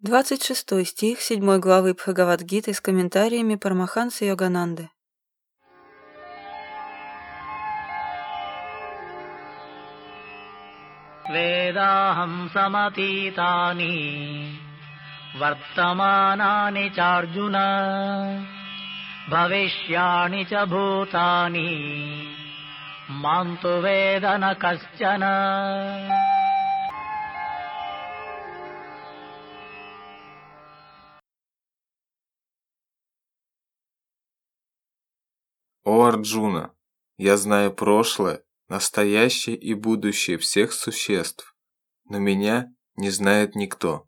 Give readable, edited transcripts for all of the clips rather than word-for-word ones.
26 стих 7 главы Бхагавад-гиты с комментариями Парамахансы Йогананды. Ведахам саматитани вартаманани чарджуна бхавишяни ча бхутани манту ведана касчана. О Арджуна, я знаю прошлое, настоящее и будущее всех существ, но меня не знает никто.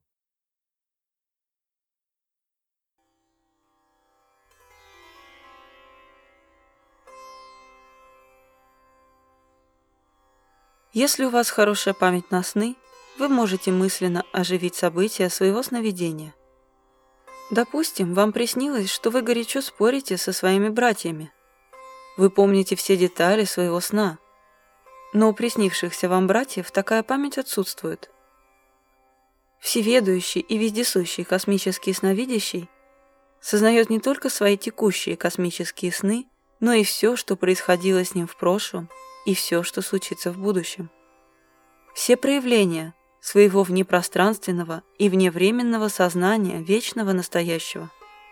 Если у вас хорошая память на сны, вы можете мысленно оживить события своего сновидения. Допустим, вам приснилось, что вы горячо спорите со своими братьями. Вы помните все детали своего сна, но у приснившихся вам братьев такая память отсутствует. Всеведущий и вездесущий космический сновидящий сознает не только свои текущие космические сны, но и все, что происходило с ним в прошлом, и все, что случится в будущем. Все проявления своего внепространственного и вневременного сознания вечного настоящего.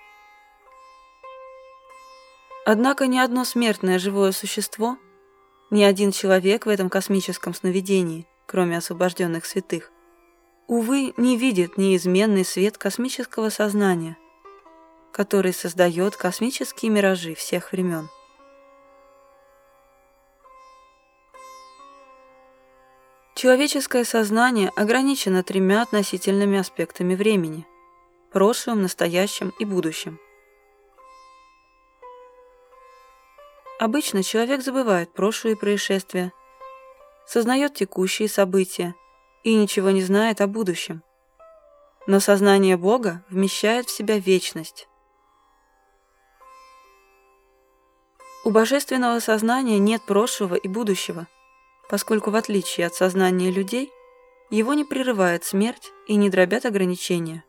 Однако ни одно смертное живое существо, ни один человек в этом космическом сновидении, кроме освобожденных святых, увы, не видит неизменный свет космического сознания, который создает космические миражи всех времен. Человеческое сознание ограничено тремя относительными аспектами времени – прошлым, настоящим и будущим. Обычно человек забывает прошлые происшествия, сознает текущие события и ничего не знает о будущем. Но сознание Бога вмещает в себя вечность. У божественного сознания нет прошлого и будущего, поскольку в отличие от сознания людей, его не прерывает смерть и не дробят ограничения.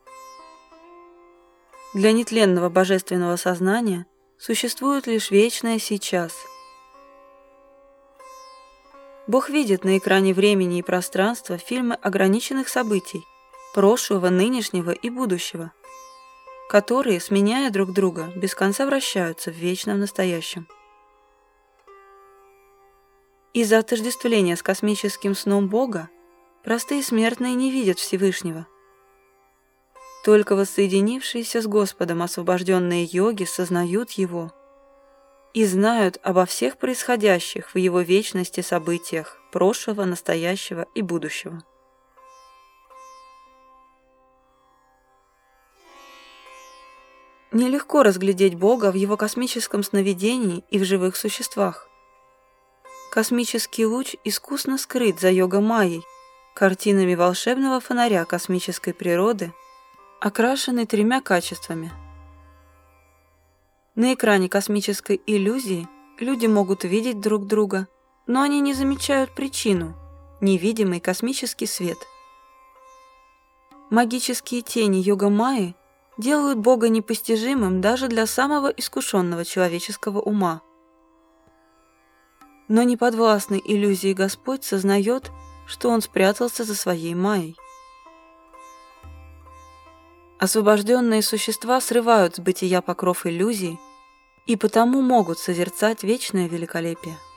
Для нетленного божественного сознания существует лишь вечное сейчас. Бог видит на экране времени и пространства фильмы ограниченных событий, прошлого, нынешнего и будущего, которые, сменяя друг друга, без конца вращаются в вечном настоящем. Из-за отождествления с космическим сном Бога простые смертные не видят Всевышнего. Только воссоединившиеся с Господом освобожденные йоги сознают Его и знают обо всех происходящих в Его вечности событиях прошлого, настоящего и будущего. Нелегко разглядеть Бога в Его космическом сновидении и в живых существах. Космический луч искусно скрыт за йога-майей, картинами волшебного фонаря космической природы, окрашенный тремя качествами. На экране космической иллюзии люди могут видеть друг друга, но они не замечают причину – невидимый космический свет. Магические тени йога-майи делают Бога непостижимым даже для самого искушенного человеческого ума. Но неподвластный иллюзии Господь сознает, что Он спрятался за своей майей. Освобожденные существа срывают с бытия покров иллюзии и потому могут созерцать вечное великолепие.